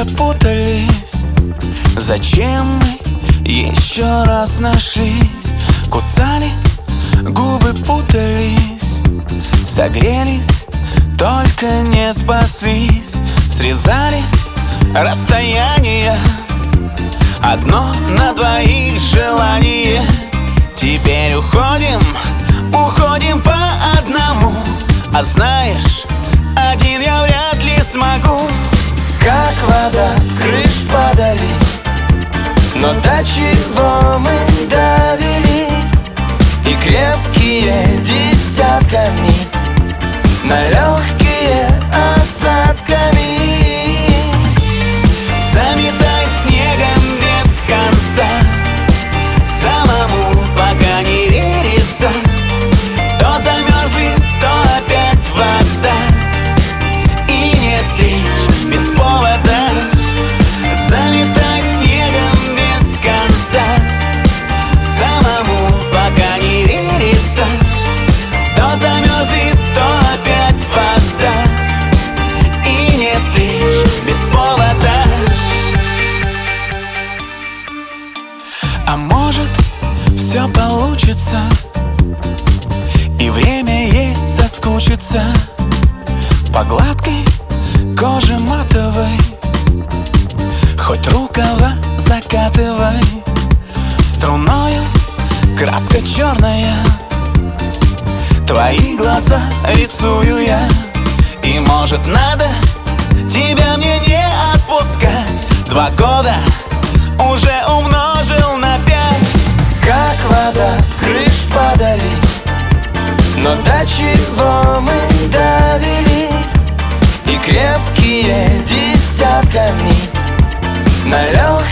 запутались. Зачем мы еще раз нашлись? Кусали, губы путались, согрелись, только не спаслись. Срезали расстояние, одно на двоих желание. Теперь уходим по одному. А знаешь, один я вряд ли смогу. Как вода с крыш падали, но до чего мы довели? И крепкие десятками, на легкие осадками. Заметай снегом без конца, самому пока не верится. То замерзнет, то опять вода, и не встреч без повода. Заметай снегом без конца, самому пока не верится. То замерзнет, то опять вода, и не встреч без повода. А может, все получится, и время есть соскучиться по гладкой коже матовой. Хоть рукава закатывай, струною краска черная, твои глаза рисую я. И может надо тебя мне не отпускать. 2 года уже умножил на 5. Как вода с крыш падали, но до чего мы довели? И крепкие десятками, на легкие